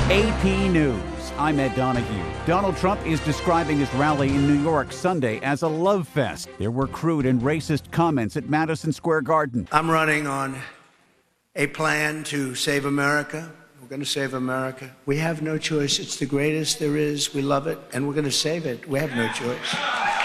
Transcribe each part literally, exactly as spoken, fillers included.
A P News. I'm Ed Donahue. Donald Trump is describing his rally in New York Sunday as a love fest. There were crude and racist comments at Madison Square Garden. I'm running on a plan to save America. We're going to save America. We have no choice. It's the greatest there is. We love it, and we're going to save it. We have no choice.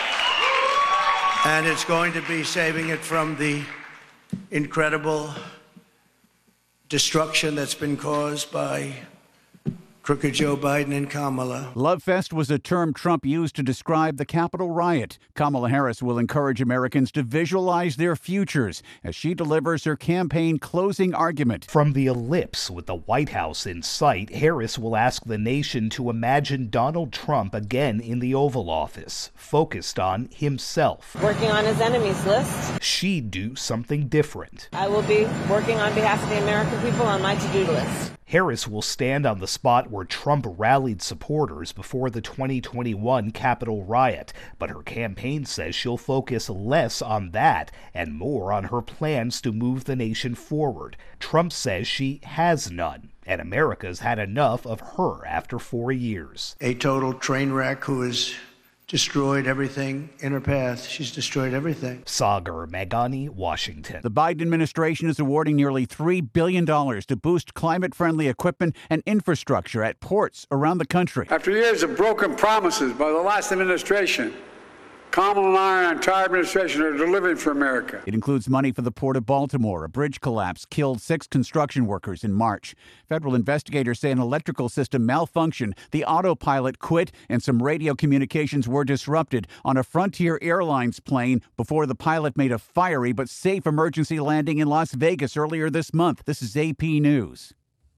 And it's going to be saving it from the incredible destruction that's been caused by crooked Joe Biden and Kamala. Love Fest was a term Trump used to describe the Capitol riot. Kamala Harris will encourage Americans to visualize their futures as she delivers her campaign closing argument. From the ellipse with the White House in sight, Harris will ask the nation to imagine Donald Trump again in the Oval Office, focused on himself. Working on his enemies list. She'd do something different. I will be working on behalf of the American people on my to-do list. Harris will stand on the spot where Trump rallied supporters before the twenty twenty-one Capitol riot, but her campaign says she'll focus less on that and more on her plans to move the nation forward. Trump says she has none, and America's had enough of her after four years. A total train wreck who has destroyed everything in her path. She's destroyed everything. Sagar Meghani, Washington. The Biden administration is awarding nearly three billion dollars to boost climate-friendly equipment and infrastructure at ports around the country. After years of broken promises by the last administration, Kamala and I and our entire administration are delivering for America. It includes money for the Port of Baltimore. A bridge collapse killed six construction workers in March. Federal investigators say an electrical system malfunctioned, the autopilot quit, and some radio communications were disrupted on a Frontier Airlines plane before the pilot made a fiery but safe emergency landing in Las Vegas earlier this month. This is A P News.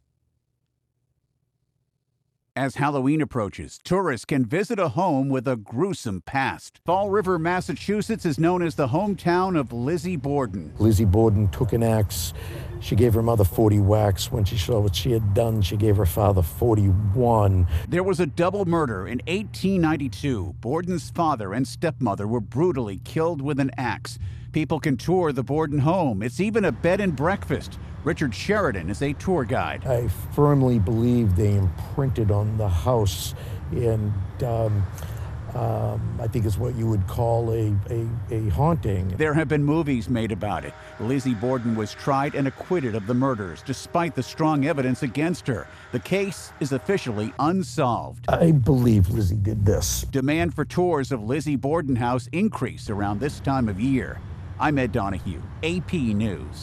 As Halloween approaches, tourists can visit a home with a gruesome past. Fall River, Massachusetts is known as the hometown of Lizzie Borden. Lizzie Borden took an axe. She gave her mother forty whacks. When she saw what she had done, she gave her father forty-one. There was a double murder in eighteen ninety-two. Borden's father and stepmother were brutally killed with an axe. People can tour the Borden home. It's even a bed and breakfast. Richard Sheridan is a tour guide. I firmly believe they imprinted on the house, and um, um, I think it's what you would call a, a, a haunting. There have been movies made about it. Lizzie Borden was tried and acquitted of the murders, despite the strong evidence against her. The case is officially unsolved. I believe Lizzie did this. Demand for tours of Lizzie Borden House increase around this time of year. I'm Ed Donahue, A P News.